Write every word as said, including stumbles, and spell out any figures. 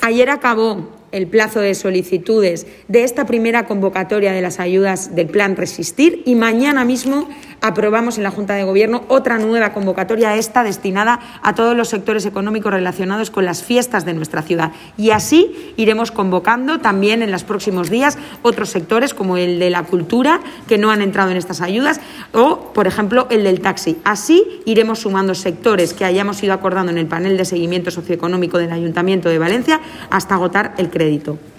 Ayer acabó el plazo de solicitudes de esta primera convocatoria de las ayudas del Plan Resistir y mañana mismo aprobamos en la Junta de Gobierno otra nueva convocatoria, esta destinada a todos los sectores económicos relacionados con las fiestas de nuestra ciudad. Y así iremos convocando también en los próximos días otros sectores como el de la cultura, que no han entrado en estas ayudas, o, por ejemplo, el del taxi. Así iremos sumando sectores que hayamos ido acordando en el panel de seguimiento socioeconómico del Ayuntamiento de Valencia hasta agotar el crédito.